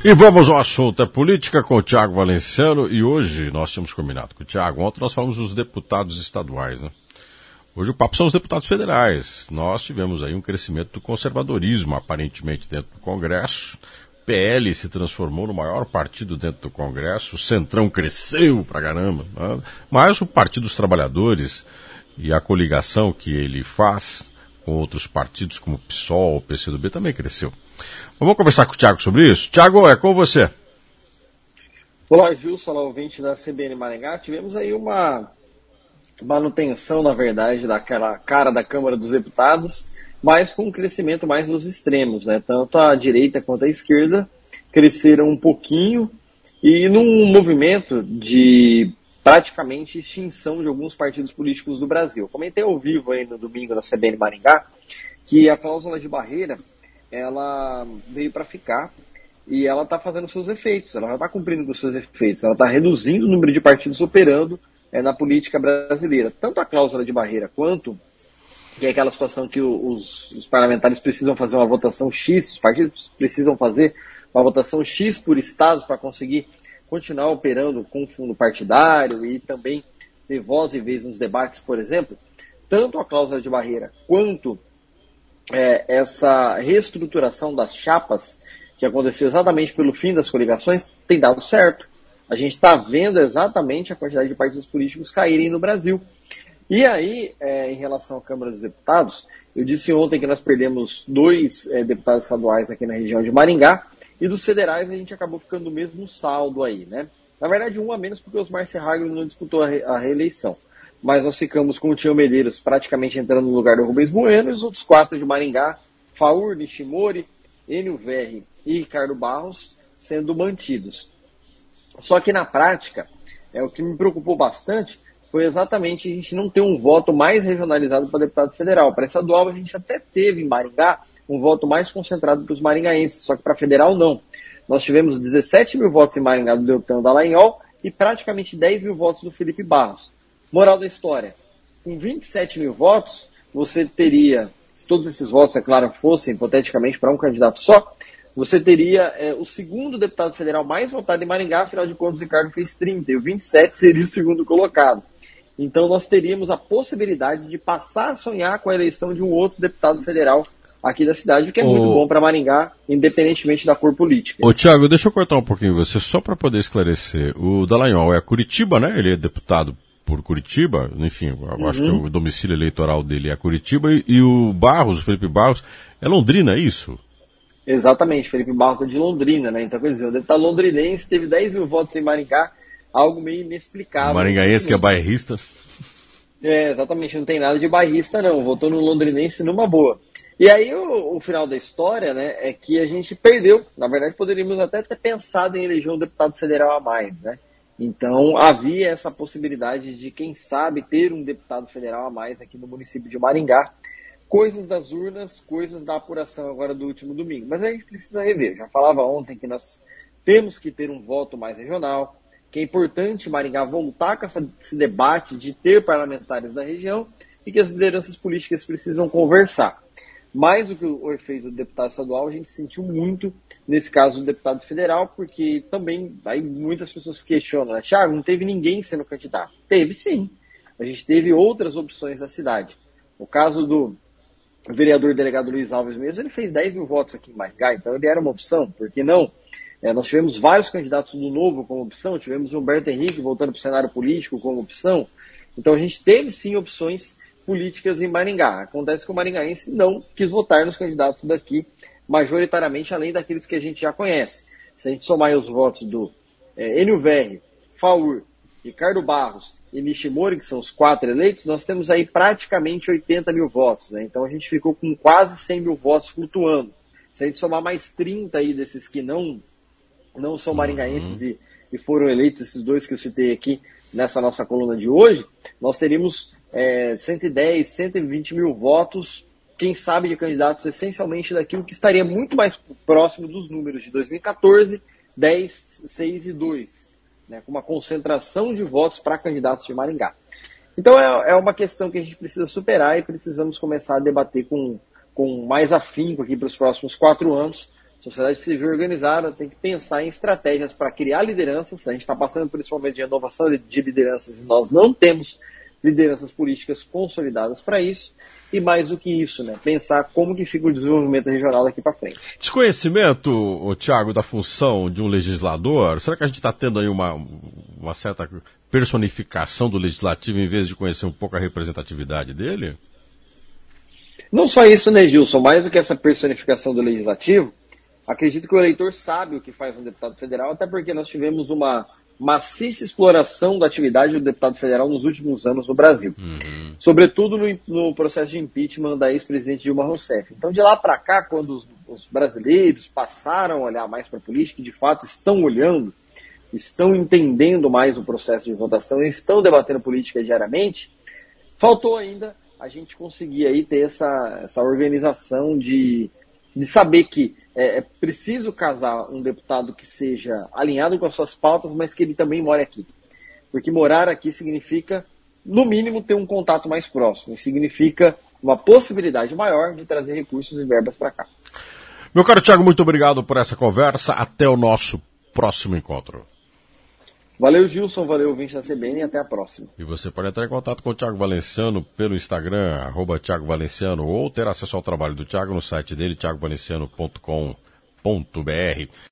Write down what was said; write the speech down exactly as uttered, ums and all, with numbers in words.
E vamos ao assunto, é política com o Tiago Valenciano, e hoje nós tínhamos combinado com o Tiago, ontem nós falamos dos deputados estaduais, né? Hoje o papo são os deputados federais. Nós tivemos aí um crescimento do conservadorismo, aparentemente, dentro do Congresso. P L se transformou no maior partido dentro do Congresso, o Centrão cresceu pra caramba, né? Mas o Partido dos Trabalhadores e a coligação que ele faz com outros partidos como o PSOL, o P C do B, também cresceu. Vamos conversar com o Tiago sobre isso? Tiago, é com você. Olá, Gilson, olá, ouvinte da C B N Maringá. Tivemos aí uma manutenção, na verdade, daquela cara da Câmara dos Deputados, mas com um crescimento mais nos extremos, né? Tanto a direita quanto a esquerda cresceram um pouquinho, e num movimento de praticamente extinção de alguns partidos políticos do Brasil. Comentei ao vivo aí no domingo na C B N Maringá que a cláusula de barreira ela veio para ficar e ela está fazendo seus efeitos, ela já está cumprindo os seus efeitos, ela está reduzindo o número de partidos operando é, na política brasileira. Tanto a cláusula de barreira quanto, que é aquela situação que os, os parlamentares precisam fazer uma votação X, os partidos precisam fazer uma votação X por estados para conseguir continuar operando com fundo partidário e também ter voz e vez nos debates, por exemplo. Tanto a cláusula de barreira quanto É, essa reestruturação das chapas, que aconteceu exatamente pelo fim das coligações, tem dado certo. A gente está vendo exatamente a quantidade de partidos políticos caírem no Brasil. E aí, é, em relação à Câmara dos Deputados, eu disse ontem que nós perdemos dois é, deputados estaduais aqui na região de Maringá, e dos federais a gente acabou ficando no mesmo saldo aí, né? Na verdade, um a menos porque o Osmar Serragno não disputou a, re a reeleição. Mas nós ficamos com o Tião Medeiros praticamente entrando no lugar do Rubens Bueno, e os outros quatro de Maringá, Faur, Nishimori, Enio Verri e Ricardo Barros, sendo mantidos. Só que na prática, é, o que me preocupou bastante foi exatamente a gente não ter um voto mais regionalizado para deputado federal. Para estadual a gente até teve em Maringá um voto mais concentrado para os maringaenses, só que para federal não. Nós tivemos dezessete mil votos em Maringá do Deltan Dallagnol e praticamente dez mil votos do Felipe Barros. Moral da história, com vinte e sete mil votos, você teria, se todos esses votos, é claro, fossem hipoteticamente para um candidato só, você teria é, o segundo deputado federal mais votado em Maringá, afinal de contas o Ricardo fez trinta, e o vinte e sete seria o segundo colocado. Então nós teríamos a possibilidade de passar a sonhar com a eleição de um outro deputado federal aqui da cidade, o que é Ô... muito bom para Maringá, independentemente da cor política. Ô Tiago, deixa eu cortar um pouquinho você, só para poder esclarecer. O Dallagnol é Curitiba, né? Ele é deputado por Curitiba, enfim, eu uhum. acho que o domicílio eleitoral dele é Curitiba, e, e o Barros, o Felipe Barros, é Londrina, é isso? Exatamente, Felipe Barros é de Londrina, né? Então, quer dizer, o deputado londrinense teve dez mil votos em Maringá, algo meio inexplicável. O maringaense que é bairrista. É, exatamente, não tem nada de bairrista não, votou no londrinense numa boa. E aí o, o final da história, né, é que a gente perdeu, na verdade poderíamos até ter pensado em eleger um deputado federal a mais, né? Então, havia essa possibilidade de, quem sabe, ter um deputado federal a mais aqui no município de Maringá. Coisas das urnas, coisas da apuração agora do último domingo. Mas a gente precisa rever. Já falava ontem que nós temos que ter um voto mais regional, que é importante Maringá voltar com essa, esse debate de ter parlamentares da região e que as lideranças políticas precisam conversar. Mais do que o efeito do deputado estadual, a gente sentiu muito nesse caso do deputado federal, porque também aí muitas pessoas questionam, né? Thiago, não teve ninguém sendo candidato. Teve sim. A gente teve outras opções da cidade. O caso do vereador delegado Luiz Alves mesmo, ele fez dez mil votos aqui em Maringá, então ele era uma opção, por que não? É, nós tivemos vários candidatos do Novo como opção, tivemos o Humberto Henrique voltando para o cenário político como opção, então a gente teve sim opções políticas em Maringá. Acontece que o maringaense não quis votar nos candidatos daqui, majoritariamente, além daqueles que a gente já conhece. Se a gente somar aí os votos do é, Enio Verri, Faur, Ricardo Barros e Nishimori, que são os quatro eleitos, nós temos aí praticamente oitenta mil votos, né? Então a gente ficou com quase cem mil votos flutuando. Se a gente somar mais trinta aí desses que não, não são maringaenses uhum. e, e foram eleitos, esses dois que eu citei aqui nessa nossa coluna de hoje, nós teríamos é, cento e dez, cento e vinte mil votos, quem sabe, de candidatos essencialmente daquilo que estaria muito mais próximo dos números de dois mil e quatorze, dez, seis e dois, né, com uma concentração de votos para candidatos de Maringá. Então é, é uma questão que a gente precisa superar e precisamos começar a debater com, com mais afinco aqui para os próximos quatro anos Sociedade civil organizada tem que pensar em estratégias para criar lideranças. A gente está passando por esse momento de renovação de lideranças e nós não temos lideranças políticas consolidadas para isso. E mais do que isso, né? Pensar como que fica o desenvolvimento regional daqui para frente. Desconhecimento, ô, Thiago, da função de um legislador, será que a gente está tendo aí uma, uma certa personificação do legislativo em vez de conhecer um pouco a representatividade dele? Não só isso, né, Gilson? Mais do que essa personificação do legislativo, acredito que o eleitor sabe o que faz um deputado federal, até porque nós tivemos uma maciça exploração da atividade do deputado federal nos últimos anos no Brasil. Uhum. Sobretudo no, no processo de impeachment da ex-presidente Dilma Rousseff. Então, de lá para cá, quando os, os brasileiros passaram a olhar mais para a política, e de fato estão olhando, estão entendendo mais o processo de votação, estão debatendo política diariamente, faltou ainda a gente conseguir aí ter essa, essa organização de, de saber que é, é preciso casar um deputado que seja alinhado com as suas pautas, mas que ele também more aqui. Porque morar aqui significa, no mínimo, ter um contato mais próximo. E significa uma possibilidade maior de trazer recursos e verbas para cá. Meu caro Thiago, muito obrigado por essa conversa. Até o nosso próximo encontro. Valeu, Gilson. Valeu, ouvinte da C B N, e até a próxima. E você pode entrar em contato com o Thiago Valenciano pelo Instagram, arroba Thiago Valenciano, ou ter acesso ao trabalho do Thiago no site dele, thiago valenciano ponto com ponto br.